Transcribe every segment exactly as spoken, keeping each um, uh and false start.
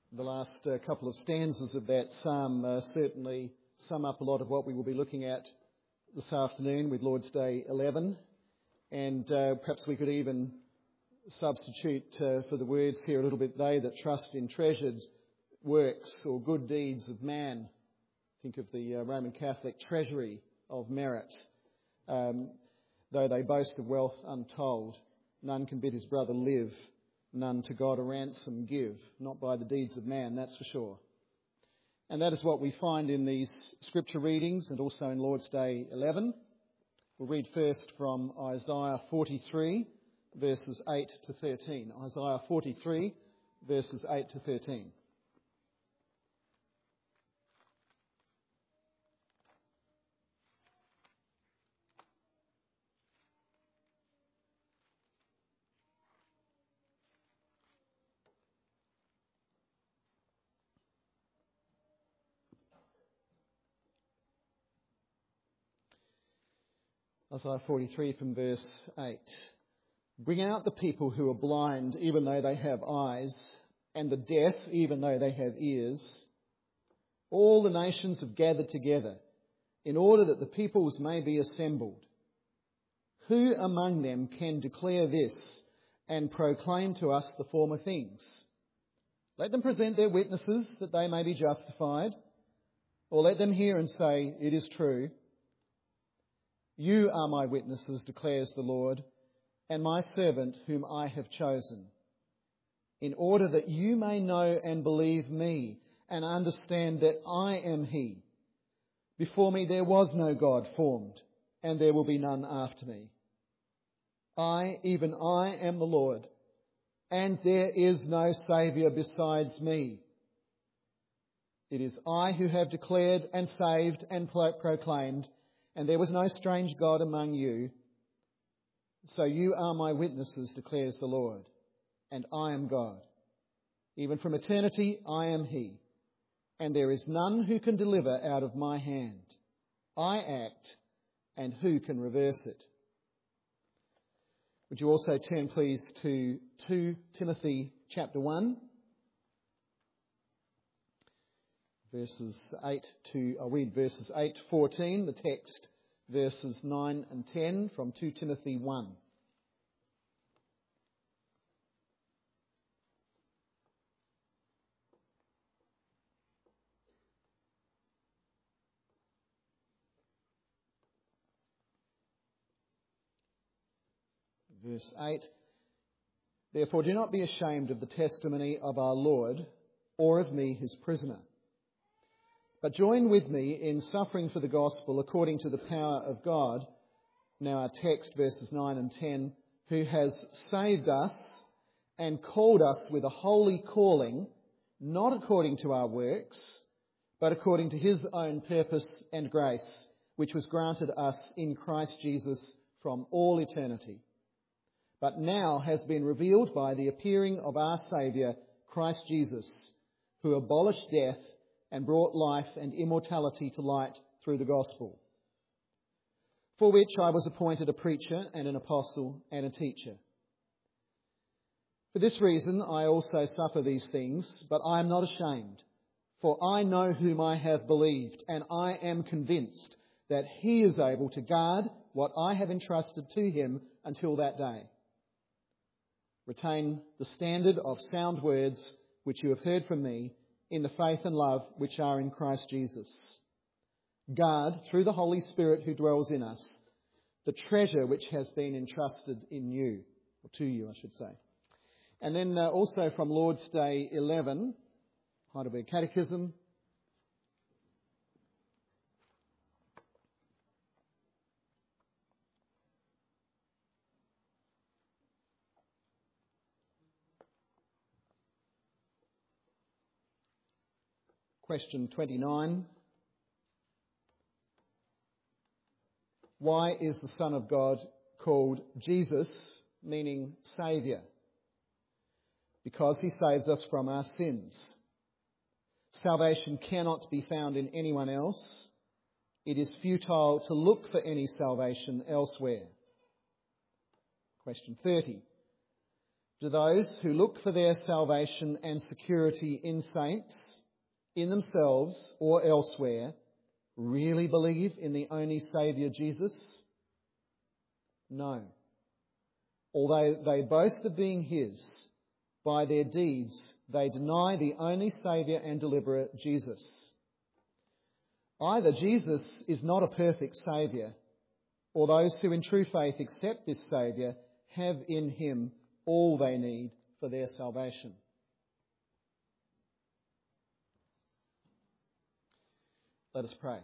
The last uh, couple of stanzas of that psalm uh, certainly sum up a lot of what we will be looking at this afternoon with Lord's Day eleven. And uh, perhaps we could even substitute uh, for the words here a little bit, they that trust in treasured works or good deeds of man. Think of the uh, Roman Catholic treasury of merit. Um, though they boast of wealth untold, none can bid his brother live. None to God a ransom give, not by the deeds of man, that's for sure. And that is what we find in these scripture readings and also in Lord's Day eleven. We'll read first from Isaiah forty-three, verses eight to thirteen. Isaiah forty-three, verses eight to thirteen. Isaiah forty-three from verse eight. Bring out the people who are blind, even though they have eyes, and the deaf, even though they have ears. All the nations have gathered together, in order that the peoples may be assembled. Who among them can declare this, and proclaim to us the former things? Let them present their witnesses, that they may be justified, or let them hear and say, it is true. You are my witnesses, declares the Lord, and my servant whom I have chosen, in order that you may know and believe me, and understand that I am He. Before me there was no God formed, and there will be none after me. I, even I, am the Lord, and there is no Saviour besides me. It is I who have declared and saved and proclaimed, and there was no strange God among you. So you are my witnesses, declares the Lord, and I am God. Even from eternity I am He, and there is none who can deliver out of my hand. I act, and who can reverse it? Would you also turn, please, to Second Timothy chapter one, verses eight to, I'll read verses eight to fourteen, the text verses nine and ten from Second Timothy one. Verse eight, therefore do not be ashamed of the testimony of our Lord, or of me his prisoner, but join with me in suffering for the gospel according to the power of God. Now our text, verses nine and ten, who has saved us and called us with a holy calling, not according to our works, but according to his own purpose and grace, which was granted us in Christ Jesus from all eternity, but now has been revealed by the appearing of our Saviour, Christ Jesus, who abolished death and brought life and immortality to light through the gospel, for which I was appointed a preacher and an apostle and a teacher. For this reason I also suffer these things, but I am not ashamed, for I know whom I have believed, and I am convinced that he is able to guard what I have entrusted to him until that day. Retain the standard of sound words which you have heard from me, in the faith and love which are in Christ Jesus. Guard, through the Holy Spirit who dwells in us, the treasure which has been entrusted in you, or to you, I should say. And then uh, also from Lord's Day eleven, Heidelberg Catechism. Question twenty-nine. Why is the Son of God called Jesus, meaning Saviour? Because he saves us from our sins. Salvation cannot be found in anyone else. It is futile to look for any salvation elsewhere. Question thirty. Do those who look for their salvation and security in saints, in themselves or elsewhere, really believe in the only Saviour, Jesus? No. Although they boast of being His, by their deeds they deny the only Saviour and Deliverer, Jesus. Either Jesus is not a perfect Saviour, or those who in true faith accept this Saviour have in Him all they need for their salvation. Let us pray.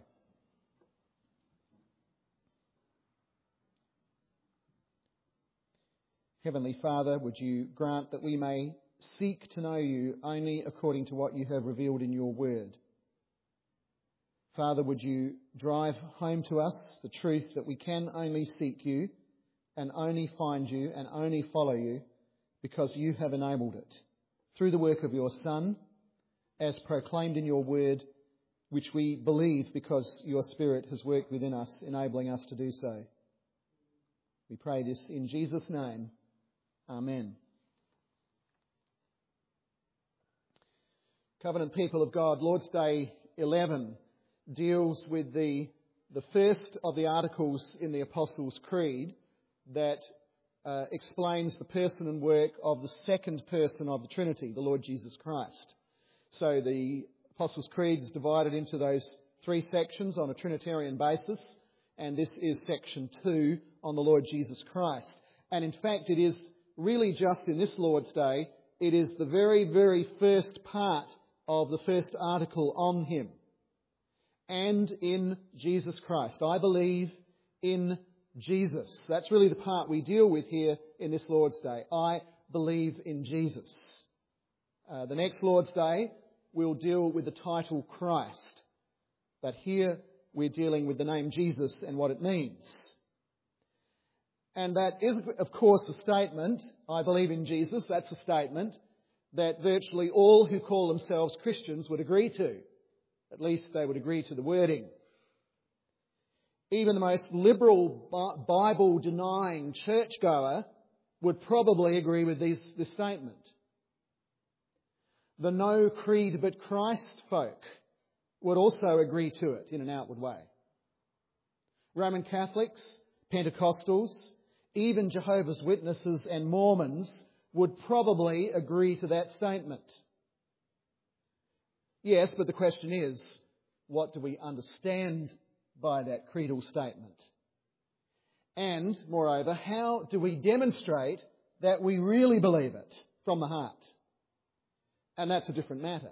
Heavenly Father, would you grant that we may seek to know you only according to what you have revealed in your word. Father, would you drive home to us the truth that we can only seek you and only find you and only follow you because you have enabled it through the work of your Son, as proclaimed in your word, which we believe because your Spirit has worked within us, enabling us to do so. We pray this in Jesus' name. Amen. Covenant people of God, Lord's Day eleven deals with the, the first of the articles in the Apostles' Creed that uh, explains the person and work of the second person of the Trinity, the Lord Jesus Christ. So the Apostles' Creed is divided into those three sections on a Trinitarian basis, and this is section two on the Lord Jesus Christ. And in fact, it is really just in this Lord's Day, it is the very, very first part of the first article on Him. And in Jesus Christ. I believe in Jesus. That's really the part we deal with here in this Lord's Day. I believe in Jesus. Uh, the next Lord's Day, we'll deal with the title Christ. But here we're dealing with the name Jesus and what it means. And that is, of course, a statement. I believe in Jesus. That's a statement that virtually all who call themselves Christians would agree to. At least they would agree to the wording. Even the most liberal Bible-denying churchgoer would probably agree with these, this statement. The no creed but Christ folk would also agree to it in an outward way. Roman Catholics, Pentecostals, even Jehovah's Witnesses and Mormons would probably agree to that statement. Yes, but the question is, what do we understand by that creedal statement? And, moreover, how do we demonstrate that we really believe it from the heart? And that's a different matter.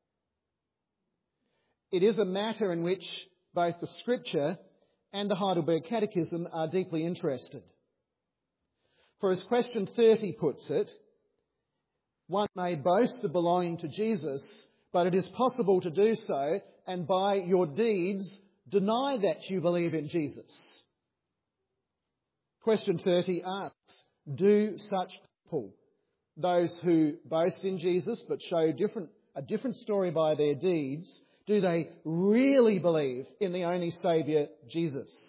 It is a matter in which both the Scripture and the Heidelberg Catechism are deeply interested. For as question thirty puts it, one may boast of belonging to Jesus, but it is possible to do so and by your deeds deny that you believe in Jesus. Question thirty asks, do such people, those who boast in Jesus but show different, a different story by their deeds, do they really believe in the only Saviour, Jesus?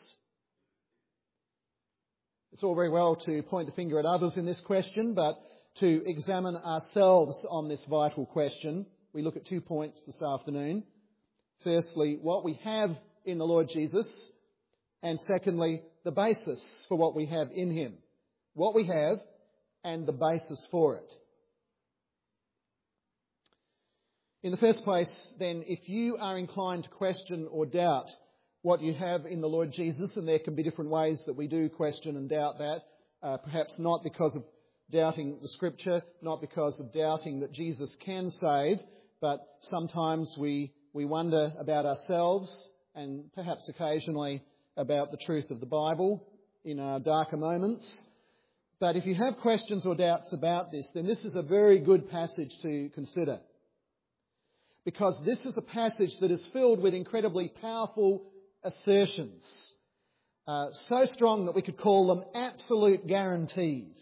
It's all very well to point the finger at others in this question, but to examine ourselves on this vital question, we look at two points this afternoon. Firstly, what we have in the Lord Jesus, and secondly, the basis for what we have in Him. What we have and the basis for it. In the first place, then, if you are inclined to question or doubt what you have in the Lord Jesus, and there can be different ways that we do question and doubt that, uh, perhaps not because of doubting the Scripture, not because of doubting that Jesus can save, but sometimes we, we wonder about ourselves and perhaps occasionally about the truth of the Bible in our darker moments. But if you have questions or doubts about this, then this is a very good passage to consider. Because this is a passage that is filled with incredibly powerful assertions. Uh, so strong that we could call them absolute guarantees.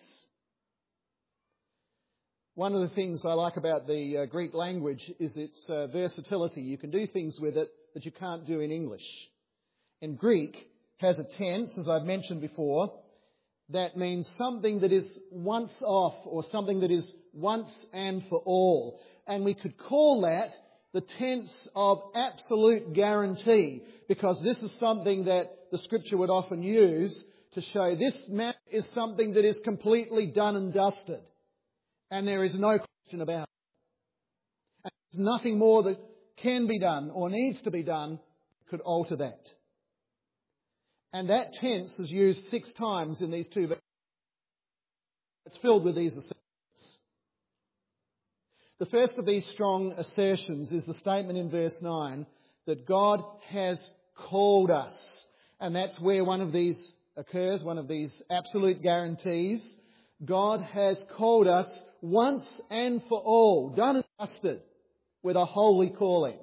One of the things I like about the uh, Greek language is its uh, versatility. You can do things with it that you can't do in English. And Greek has a tense, as I've mentioned before, that means something that is once off, or something that is once and for all. And we could call that the tense of absolute guarantee, because this is something that the Scripture would often use to show this matter is something that is completely done and dusted. And there is no question about it. And there's nothing more that can be done or needs to be done that could alter that. And that tense is used six times in these two verses. It's filled with these assertions. The first of these strong assertions is the statement in verse nine that God has called us. And that's where one of these occurs, one of these absolute guarantees. God has called us once and for all, done and dusted, with a holy calling.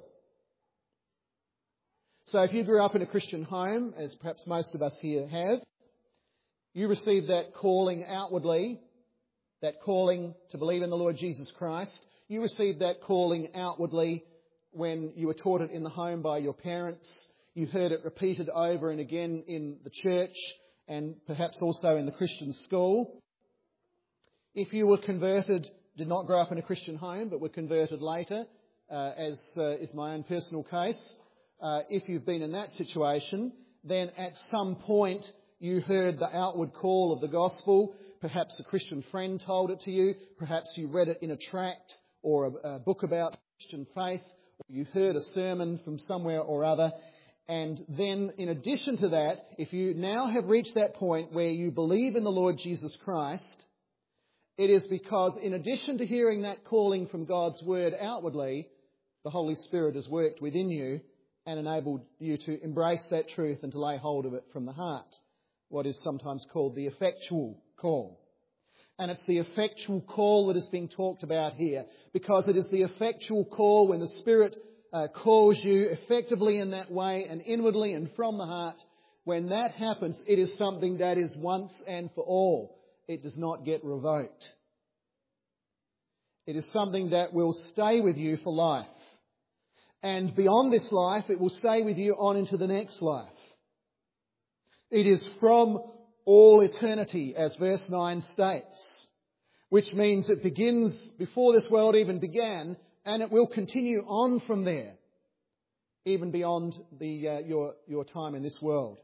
So if you grew up in a Christian home, as perhaps most of us here have, you received that calling outwardly, that calling to believe in the Lord Jesus Christ. You received that calling outwardly when you were taught it in the home by your parents. You heard it repeated over and again in the church and perhaps also in the Christian school. If you were converted, did not grow up in a Christian home, but were converted later, uh, as uh, is my own personal case, uh, if you've been in that situation, then at some point you heard the outward call of the gospel. Perhaps a Christian friend told it to you. Perhaps you read it in a tract or a, a book about Christian faith. Or you heard a sermon from somewhere or other. And then in addition to that, if you now have reached that point where you believe in the Lord Jesus Christ, it is because in addition to hearing that calling from God's word outwardly, the Holy Spirit has worked within you and enabled you to embrace that truth and to lay hold of it from the heart. What is sometimes called the effectual call. And it's the effectual call that is being talked about here, because it is the effectual call when the Spirit uh, calls you effectively in that way and inwardly and from the heart. When that happens, it is something that is once and for all. It does not get revoked. It is something that will stay with you for life. And beyond this life, it will stay with you on into the next life. It is from all eternity, as verse nine states, which means it begins before this world even began, and it will continue on from there, even beyond the uh, your your time in this world.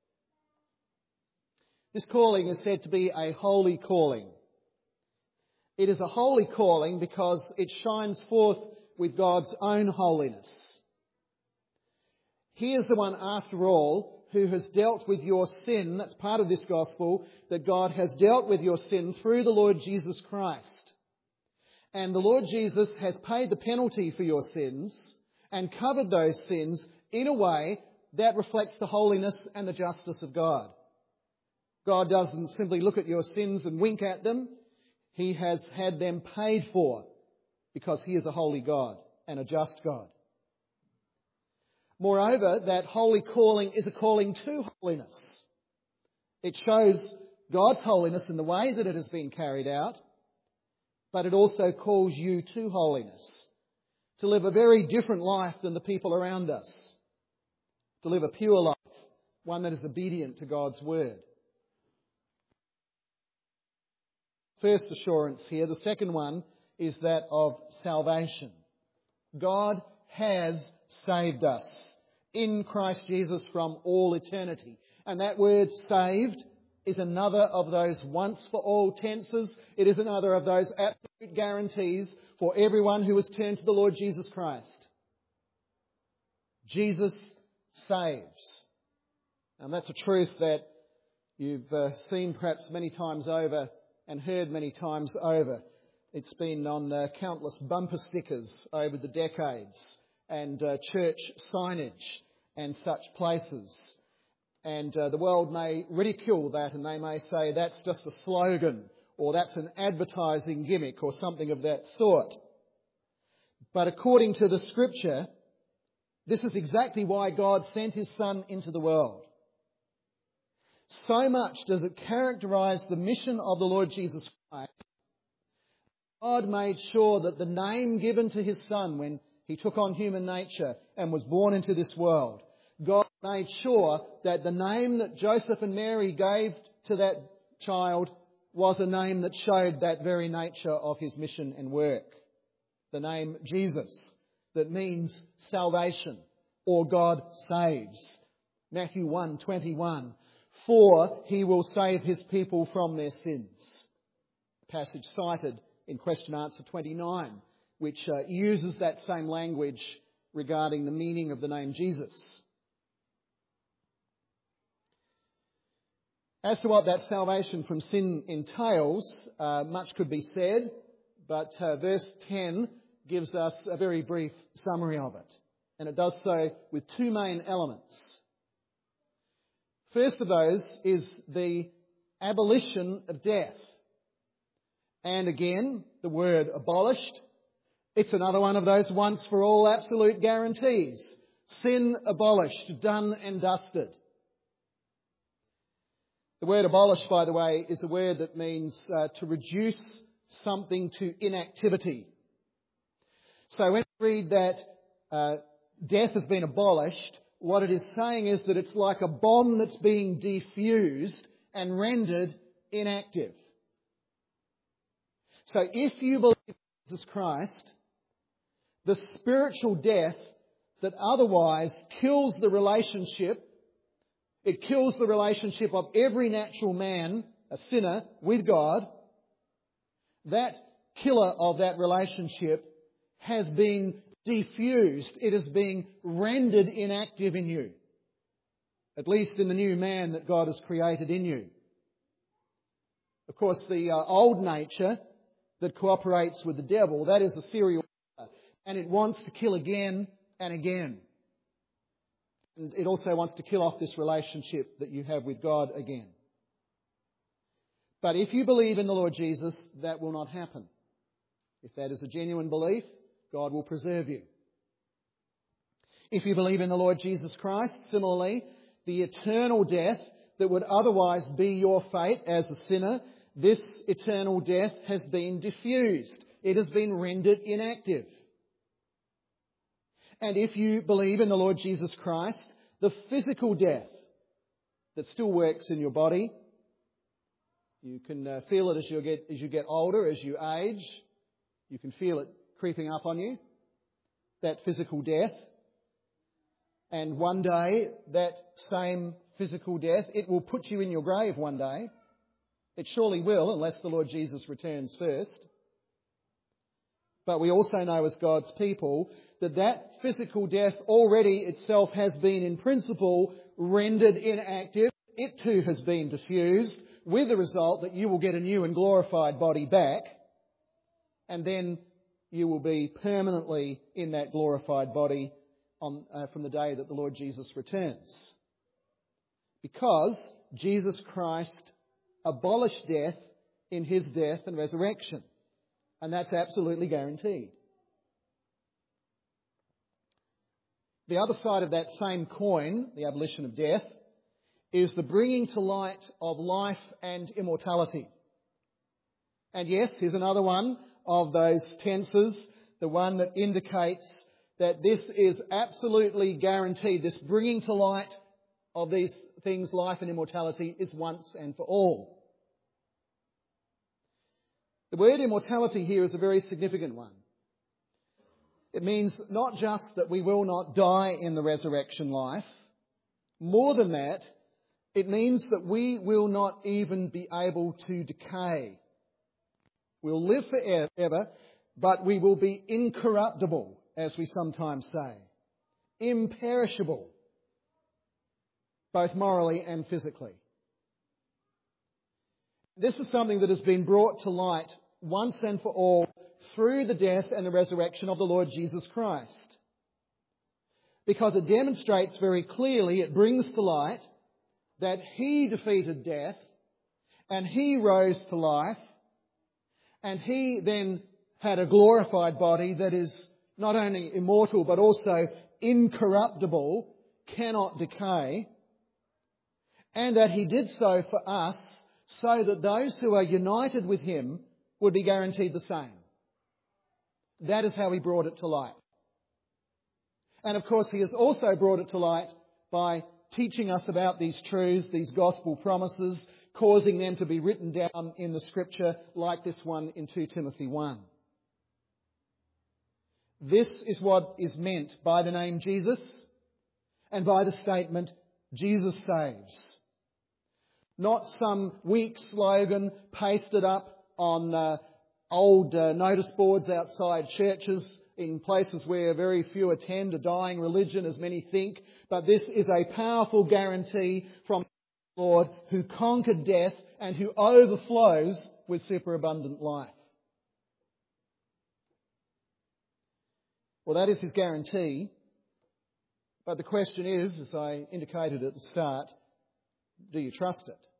This calling is said to be a holy calling. It is a holy calling because it shines forth with God's own holiness. He is the one, after all, who has dealt with your sin. That's part of this gospel, that God has dealt with your sin through the Lord Jesus Christ. And the Lord Jesus has paid the penalty for your sins and covered those sins in a way that reflects the holiness and the justice of God. God doesn't simply look at your sins and wink at them. He has had them paid for because He is a holy God and a just God. Moreover, that holy calling is a calling to holiness. It shows God's holiness in the way that it has been carried out, but it also calls you to holiness, to live a very different life than the people around us, to live a pure life, one that is obedient to God's word. First assurance here. The second one is that of salvation. God has saved us in Christ Jesus from all eternity. And that word saved is another of those once for all tenses. It is another of those absolute guarantees for everyone who has turned to the Lord Jesus Christ. Jesus saves. And that's a truth that you've uh, seen perhaps many times over and heard many times over. It's been on uh, countless bumper stickers over the decades and uh, church signage and such places. And uh, the world may ridicule that, and they may say that's just a slogan or that's an advertising gimmick or something of that sort. But according to the Scripture, this is exactly why God sent His Son into the world. So much does it characterize the mission of the Lord Jesus Christ. God made sure that the name given to His Son when He took on human nature and was born into this world, God made sure that the name that Joseph and Mary gave to that child was a name that showed that very nature of his mission and work. The name Jesus, that means salvation or God saves. Matthew one twenty-one, for he will save his people from their sins. A passage cited in question answer twenty-nine, which uh, uses that same language regarding the meaning of the name Jesus. As to what that salvation from sin entails, uh, much could be said, but uh, verse ten gives us a very brief summary of it. And it does so with two main elements. First of those is the abolition of death. And again, the word abolished, it's another one of those once for all absolute guarantees. Sin abolished, done and dusted. The word abolish, by the way, is a word that means uh, to reduce something to inactivity. So when we read that uh, death has been abolished, what it is saying is that it's like a bomb that's being defused and rendered inactive. So if you believe in Jesus Christ, the spiritual death that otherwise kills the relationship, it kills the relationship of every natural man, a sinner, with God, that killer of that relationship has been defused. It is being rendered inactive in you. At least in the new man that God has created in you. Of course, the uh, old nature that cooperates with the devil, that is a serial killer. And it wants to kill again and again. And it also wants to kill off this relationship that you have with God again. But if you believe in the Lord Jesus, that will not happen. If that is a genuine belief, God will preserve you. If you believe in the Lord Jesus Christ, similarly, the eternal death that would otherwise be your fate as a sinner, this eternal death has been diffused. It has been rendered inactive. And if you believe in the Lord Jesus Christ, the physical death that still works in your body, you can uh, feel it as you get as you get older, as you age. You can feel it creeping up on you, that physical death. And one day, that same physical death, it will put you in your grave one day. It surely will, unless the Lord Jesus returns first. But we also know as God's people that that physical death already itself has been in principle rendered inactive. It too has been diffused, with the result that you will get a new and glorified body back, and then you will be permanently in that glorified body on, uh, from the day that the Lord Jesus returns. Because Jesus Christ abolished death in his death and resurrection. And that's absolutely guaranteed. The other side of that same coin, the abolition of death, is the bringing to light of life and immortality. And yes, here's another one of those tenses, the one that indicates that this is absolutely guaranteed. This bringing to light of these things, life and immortality, is once and for all. The word immortality here is a very significant one. It means not just that we will not die in the resurrection life. More than that, it means that we will not even be able to decay. We'll live forever, but we will be incorruptible, as we sometimes say. Imperishable, both morally and physically. This is something that has been brought to light once and for all through the death and the resurrection of the Lord Jesus Christ. Because it demonstrates very clearly, it brings to light that he defeated death and he rose to life, and he then had a glorified body that is not only immortal but also incorruptible, cannot decay, and that he did so for us so that those who are united with him would be guaranteed the same. That is how he brought it to light. And of course, he has also brought it to light by teaching us about these truths, these gospel promises, causing them to be written down in the Scripture like this one in Second Timothy one. This is what is meant by the name Jesus and by the statement, Jesus saves. Not some weak slogan pasted up on uh, old uh, notice boards outside churches in places where very few attend, a dying religion as many think. But this is a powerful guarantee from the Lord who conquered death and who overflows with superabundant life. Well, that is his guarantee. But the question is, as I indicated at the start, do you trust it?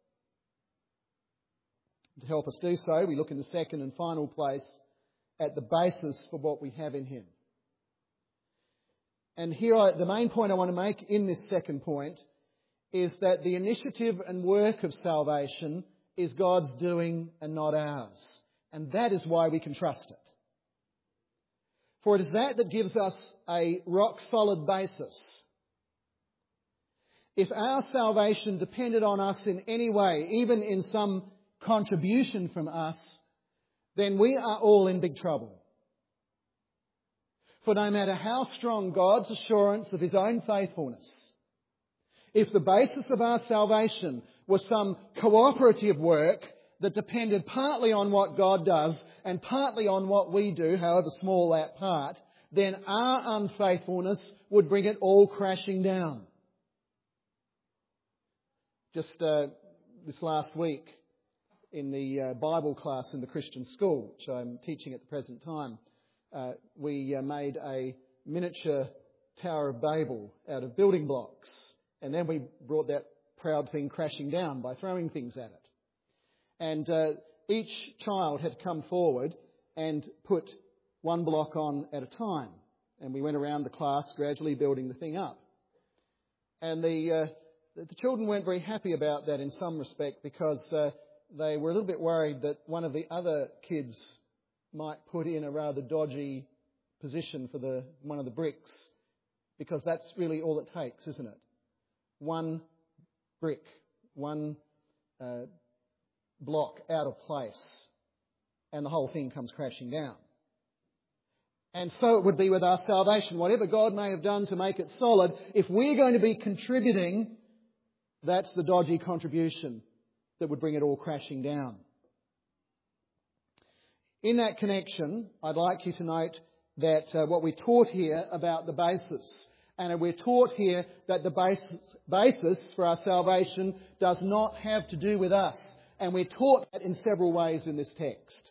To help us do so, we look in the second and final place at the basis for what we have in him. And here, I, the main point I want to make in this second point is that the initiative and work of salvation is God's doing and not ours. And that is why we can trust it. For it is that that gives us a rock-solid basis. If our salvation depended on us in any way, even in some contribution from us, then we are all in big trouble. For no matter how strong God's assurance of his own faithfulness, if the basis of our salvation was some cooperative work that depended partly on what God does and partly on what we do, however small that part, then our unfaithfulness would bring it all crashing down. Just uh, this last week, in the uh, Bible class in the Christian school, which I'm teaching at the present time, uh, we uh, made a miniature Tower of Babel out of building blocks. And then we brought that proud thing crashing down by throwing things at it. And uh, each child had come forward and put one block on at a time. And we went around the class gradually building the thing up. And the, uh, the children weren't very happy about that in some respect because uh, they were a little bit worried that one of the other kids might put in a rather dodgy position for the one of the bricks, because that's really all it takes, isn't it? One brick, one uh, block out of place, and the whole thing comes crashing down. And so it would be with our salvation. Whatever God may have done to make it solid, if we're going to be contributing, that's the dodgy contribution that would bring it all crashing down. In that connection, I'd like you to note that uh, what we're taught here about the basis, and we're taught here that the basis, basis for our salvation does not have to do with us. And we're taught that in several ways in this text.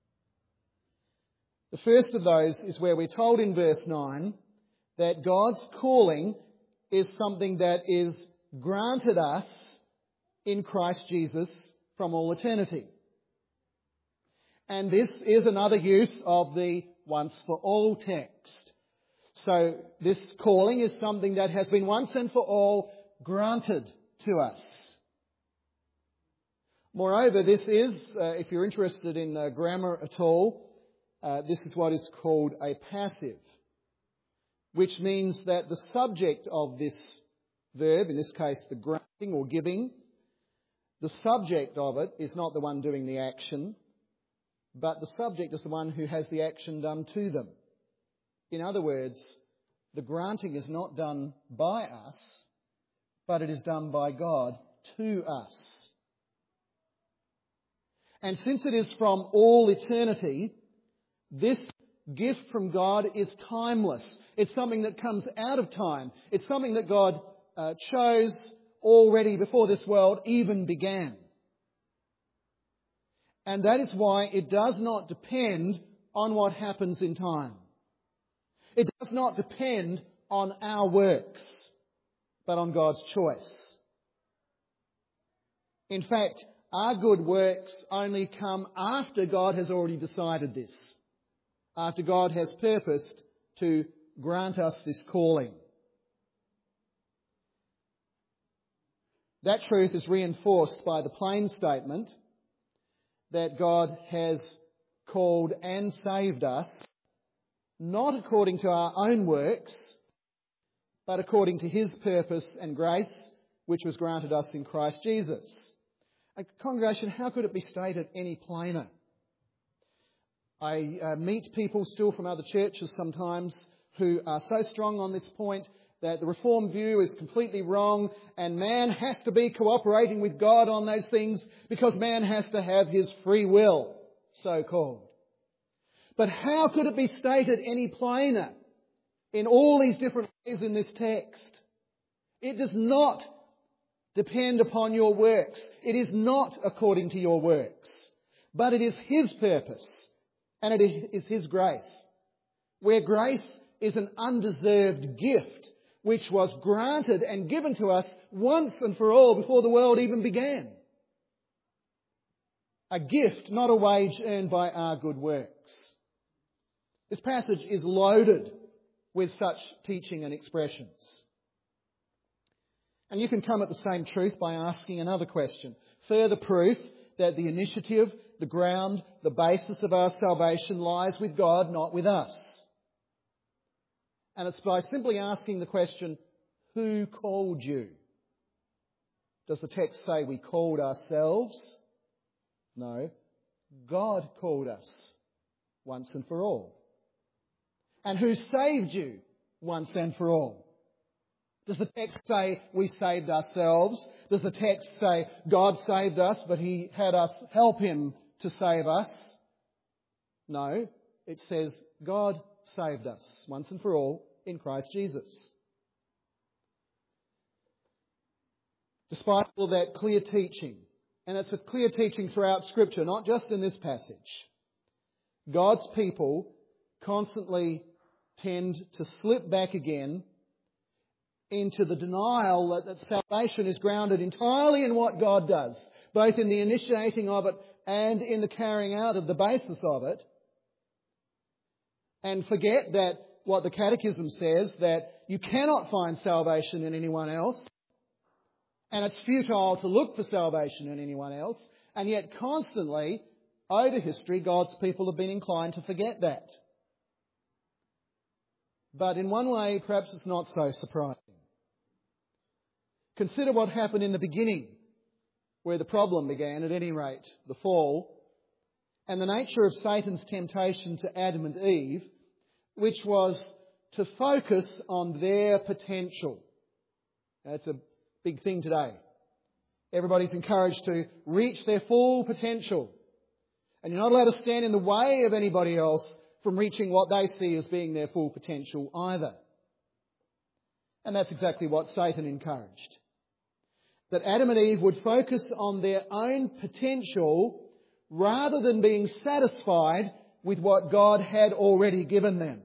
The first of those is where we're told in verse nine that God's calling is something that is granted us in Christ Jesus from all eternity. And this is another use of the once for all text. So this calling is something that has been once and for all granted to us. Moreover, this is, uh, if you're interested in uh, grammar at all, uh, this is what is called a passive, which means that the subject of this verb, in this case the granting or giving, the subject of it is not the one doing the action, but the subject is the one who has the action done to them. In other words, the granting is not done by us, but it is done by God to us. And since it is from all eternity, this gift from God is timeless. It's something that comes out of time. It's something that God uh, chose already before this world even began. And that is why it does not depend on what happens in time. It does not depend on our works, but on God's choice. In fact, our good works only come after God has already decided this, after God has purposed to grant us this calling. That truth is reinforced by the plain statement that God has called and saved us, not according to our own works, but according to his purpose and grace, which was granted us in Christ Jesus. A congregation, how could it be stated any plainer? I uh, meet people still from other churches sometimes who are so strong on this point that the Reformed view is completely wrong and man has to be cooperating with God on those things because man has to have his free will, so-called. But how could it be stated any plainer in all these different ways in this text? It does not depend upon your works. It is not according to your works. But it is His purpose and it is His grace. Where grace is an undeserved gift which was granted and given to us once and for all before the world even began. A gift, not a wage earned by our good works. This passage is loaded with such teaching and expressions. And you can come at the same truth by asking another question. Further proof that the initiative, the ground, the basis of our salvation lies with God, not with us. And it's by simply asking the question, who called you? Does the text say we called ourselves? No. God called us once and for all. And who saved you once and for all? Does the text say we saved ourselves? Does the text say God saved us, but He had us help Him to save us? No. It says God saved us once and for all in Christ Jesus. Despite all that clear teaching, and it's a clear teaching throughout Scripture, not just in this passage, God's people constantly tend to slip back again into the denial that, that salvation is grounded entirely in what God does, both in the initiating of it and in the carrying out of the basis of it, and forget that what the Catechism says, that you cannot find salvation in anyone else, and it's futile to look for salvation in anyone else, and yet constantly, over history, God's people have been inclined to forget that. But in one way, perhaps it's not so surprising. Consider what happened in the beginning, where the problem began, at any rate, the fall, and the nature of Satan's temptation to Adam and Eve, which was to focus on their potential. That's a big thing today. Everybody's encouraged to reach their full potential. And you're not allowed to stand in the way of anybody else from reaching what they see as being their full potential either. And that's exactly what Satan encouraged. That Adam and Eve would focus on their own potential rather than being satisfied with what God had already given them.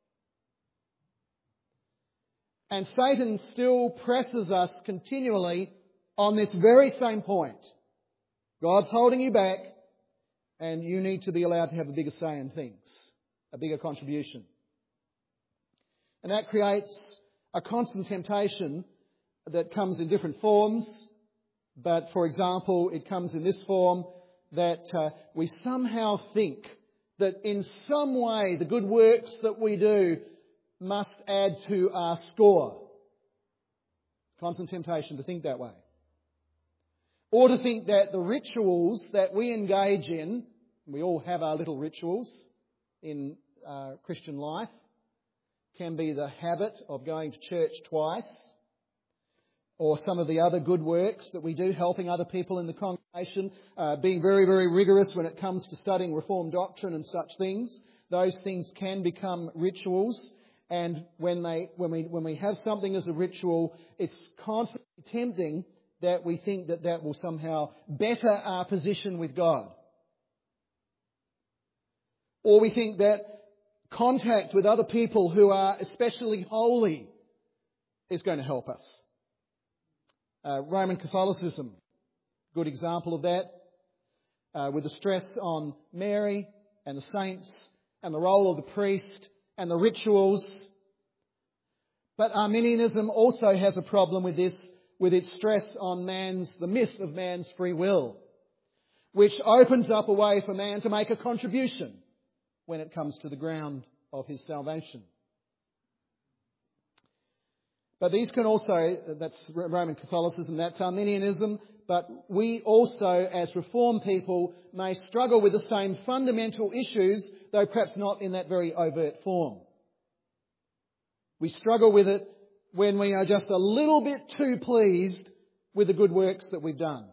And Satan still presses us continually on this very same point. God's holding you back, and you need to be allowed to have a bigger say in things, a bigger contribution. And that creates a constant temptation that comes in different forms. But, for example, it comes in this form that uh, we somehow think that in some way the good works that we do must add to our score. Constant temptation to think that way. Or to think that the rituals that we engage in, we all have our little rituals in uh, Christian life, can be the habit of going to church twice, or some of the other good works that we do, helping other people in the congregation, uh, being very, very rigorous when it comes to studying Reformed doctrine and such things. Those things can become rituals, and when they, when we, when we have something as a ritual, it's constantly tempting that we think that that will somehow better our position with God. Or we think that contact with other people who are especially holy is going to help us. Uh, Roman Catholicism, good example of that, uh, with the stress on Mary and the saints and the role of the priest and the rituals. But Arminianism also has a problem with this, with its stress on man's, the myth of man's free will, which opens up a way for man to make a contribution when it comes to the ground of his salvation. But these can also, that's Roman Catholicism, that's Arminianism, But we also, as Reformed people, may struggle with the same fundamental issues, though perhaps not in that very overt form. We struggle with it when we are just a little bit too pleased with the good works that we've done.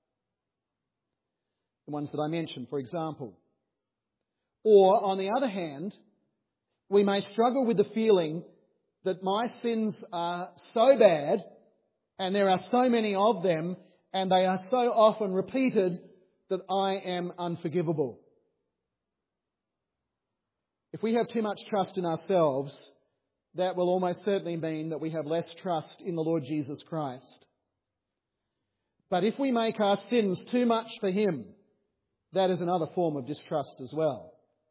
The ones that I mentioned, for example. Or, on the other hand, we may struggle with the feeling that my sins are so bad, and there are so many of them, and they are so often repeated, that I am unforgivable. If we have too much trust in ourselves, that will almost certainly mean that we have less trust in the Lord Jesus Christ. But if we make our sins too much for Him, that is another form of distrust as well.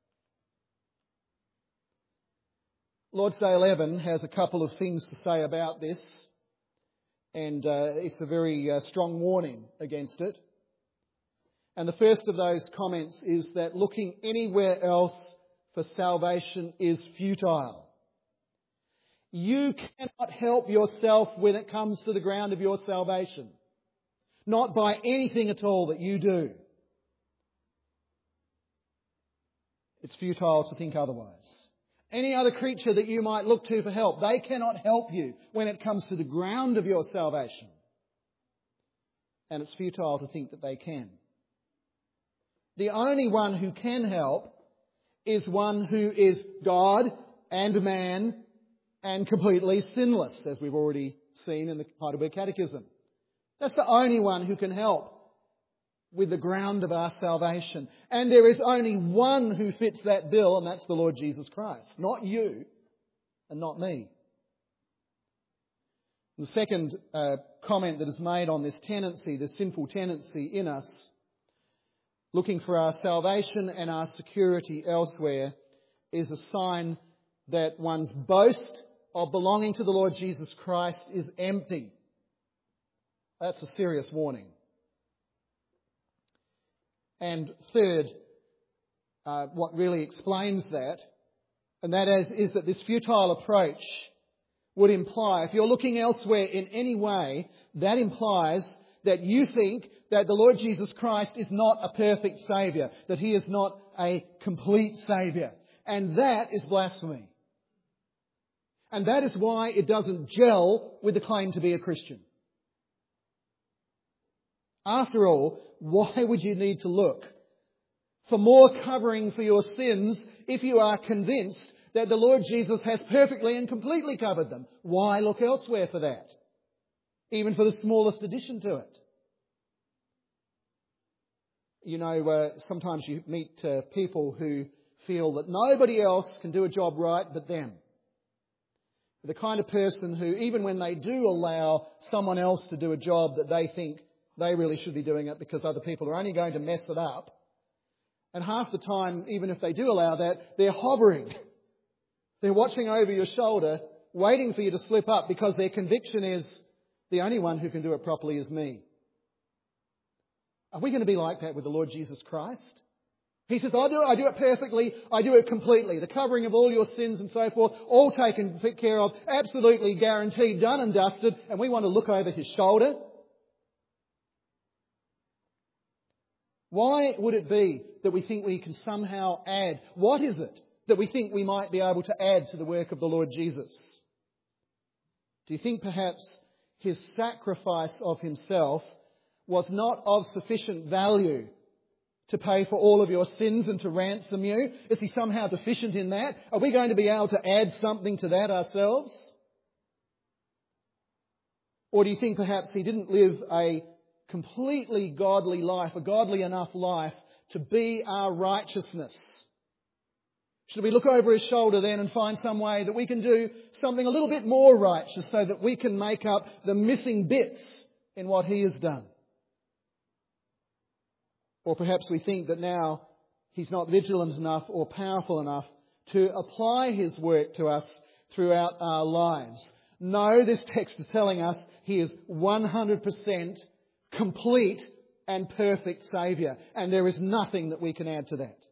Lord's Day eleven has a couple of things to say about this, and uh, it's a very uh, strong warning against it. And the first of those comments is that looking anywhere else for salvation is futile. You cannot help yourself when it comes to the ground of your salvation. Not by anything at all that you do. It's futile to think otherwise. Any other creature that you might look to for help, they cannot help you when it comes to the ground of your salvation. And it's futile to think that they can. The only one who can help is one who is God and man and completely sinless, as we've already seen in the Heidelberg Catechism. That's the only one who can help with the ground of our salvation. And there is only one who fits that bill, and that's the Lord Jesus Christ. Not you, and not me. The second uh, comment that is made on this tendency, this sinful tendency in us, looking for our salvation and our security elsewhere, is a sign that one's boast of belonging to the Lord Jesus Christ is empty. That's a serious warning. And third, uh, what really explains that, and that is, is that this futile approach would imply, if you're looking elsewhere in any way, that implies that you think that the Lord Jesus Christ is not a perfect Saviour, that He is not a complete Saviour. And that is blasphemy. And that is why it doesn't gel with the claim to be a Christian. After all, why would you need to look for more covering for your sins if you are convinced that the Lord Jesus has perfectly and completely covered them? Why look elsewhere for that? Even for the smallest addition to it. You know, uh, sometimes you meet uh, people who feel that nobody else can do a job right but them. The kind of person who, even when they do allow someone else to do a job that they think they really should be doing it because other people are only going to mess it up. And half the time, even if they do allow that, they're hovering. They're watching over your shoulder, waiting for you to slip up because their conviction is the only one who can do it properly is me. Are we going to be like that with the Lord Jesus Christ? He says, I do it, I do it perfectly, I do it completely. The covering of all your sins and so forth, all taken care of, absolutely guaranteed, done and dusted, and we want to look over His shoulder? Why would it be that we think we can somehow add? What is it that we think we might be able to add to the work of the Lord Jesus? Do you think perhaps His sacrifice of Himself was not of sufficient value to pay for all of your sins and to ransom you? Is He somehow deficient in that? Are we going to be able to add something to that ourselves? Or do you think perhaps He didn't live a completely godly life, a godly enough life to be our righteousness? Should we look over His shoulder then and find some way that we can do something a little bit more righteous so that we can make up the missing bits in what He has done? Or perhaps we think that now He's not vigilant enough or powerful enough to apply His work to us throughout our lives. No, this text is telling us He is one hundred percent complete and perfect Saviour, and there is nothing that we can add to that.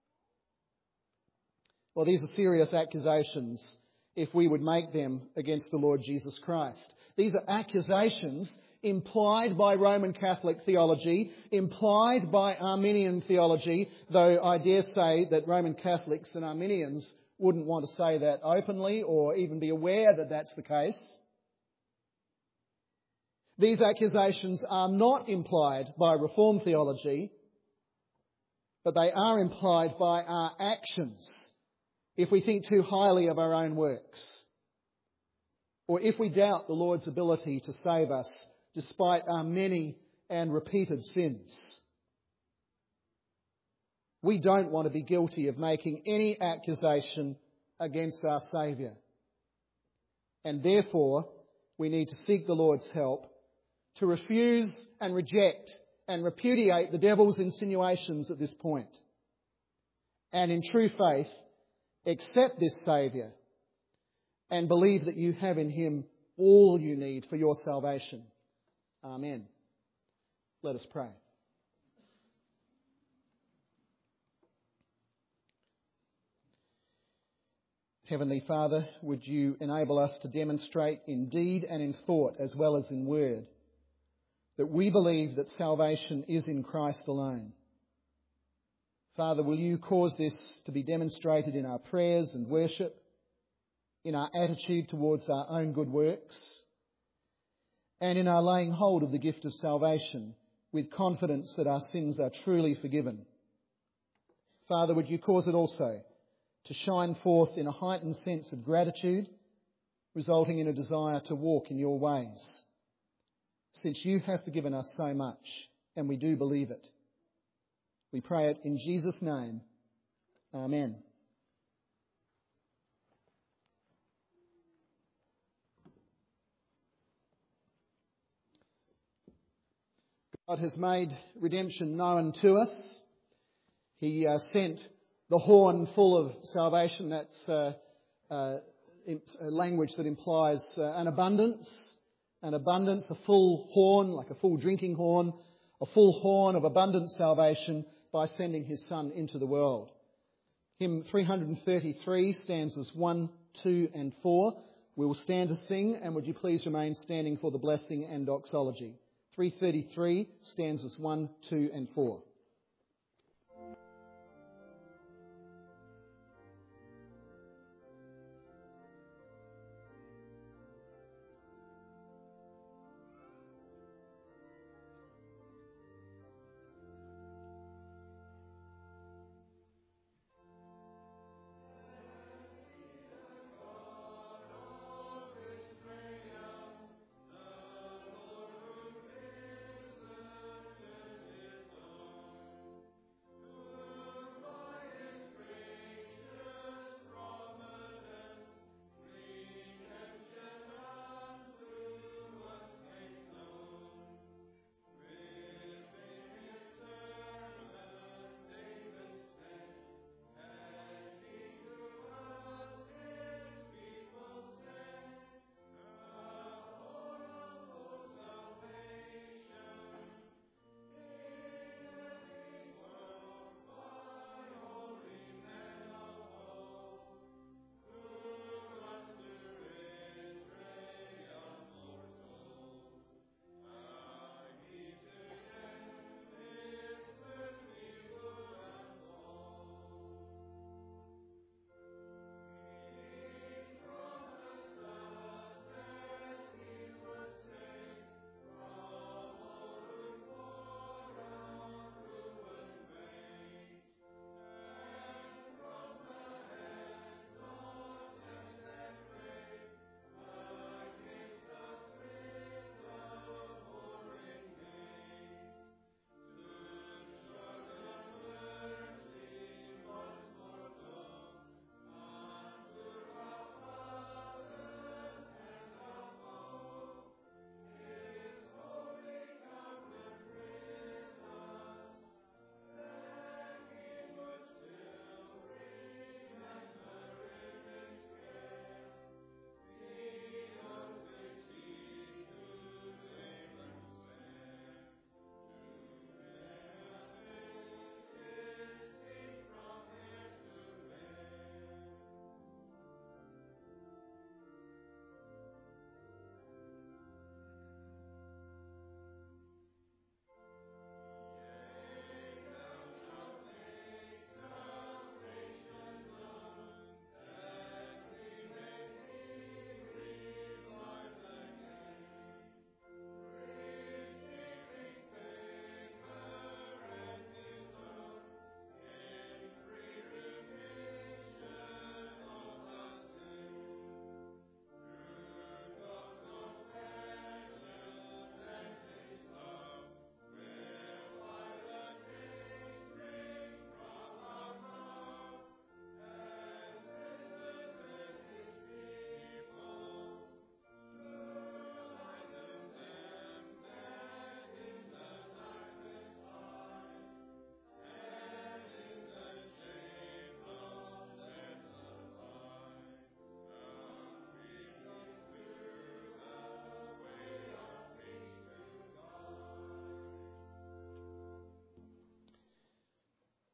Well, these are serious accusations if we would make them against the Lord Jesus Christ. These are accusations implied by Roman Catholic theology, implied by Arminian theology, though I dare say that Roman Catholics and Arminians wouldn't want to say that openly or even be aware that that's the case. These accusations are not implied by Reformed theology, but they are implied by our actions if we think too highly of our own works, or if we doubt the Lord's ability to save us despite our many and repeated sins. We don't want to be guilty of making any accusation against our Saviour. And therefore, we need to seek the Lord's help to refuse and reject and repudiate the devil's insinuations at this point. And in true faith, accept this Saviour and believe that you have in him all you need for your salvation. Amen. Let us pray. Heavenly Father, would you enable us to demonstrate in deed and in thought as well as in word that we believe that salvation is in Christ alone. Father, will you cause this to be demonstrated in our prayers and worship, in our attitude towards our own good works, and in our laying hold of the gift of salvation with confidence that our sins are truly forgiven. Father, would you cause it also to shine forth in a heightened sense of gratitude, resulting in a desire to walk in your ways, since you have forgiven us so much, and we do believe it. We pray it in Jesus' name. Amen. God has made redemption known to us. He uh, sent the horn full of salvation. That's uh, uh, a language that implies uh, an abundance. An abundance, a full horn, like a full drinking horn, a full horn of abundant salvation by sending his Son into the world. Hymn three thirty-three, stanzas one, two and four. We will stand to sing, and would you please remain standing for the blessing and doxology. three thirty-three, stanzas one, two and four.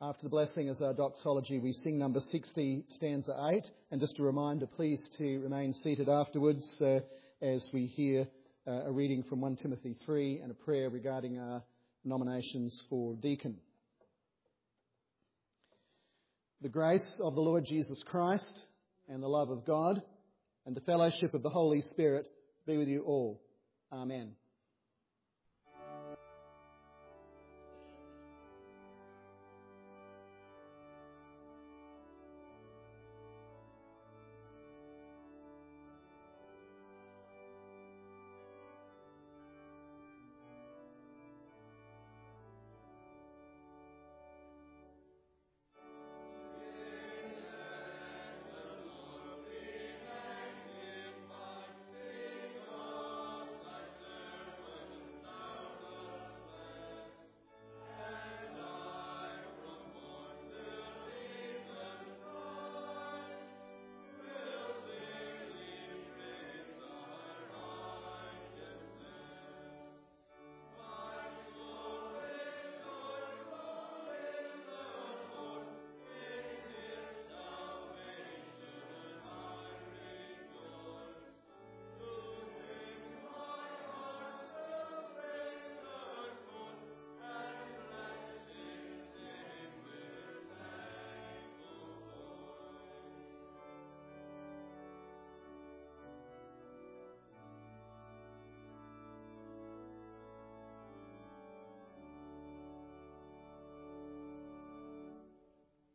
After the blessing as our doxology, we sing number sixty, stanza eight. And just a reminder, please, to remain seated afterwards uh, as we hear uh, a reading from First Timothy three and a prayer regarding our nominations for deacon. The grace of the Lord Jesus Christ and the love of God and the fellowship of the Holy Spirit be with you all. Amen.